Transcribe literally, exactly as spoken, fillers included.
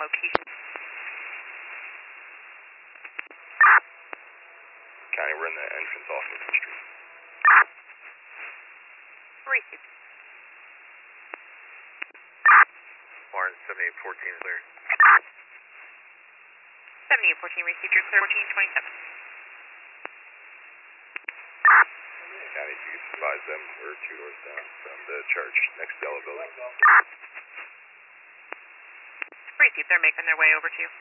location. County, we're in the entrance off of the street. Received. Barnes seventy-eight fourteen clear. seventy-eight fourteen received your clear fourteen twenty-seven. County, if you could advise them, we're two doors down from the church, next yellow building. Received, they're making their way over to you.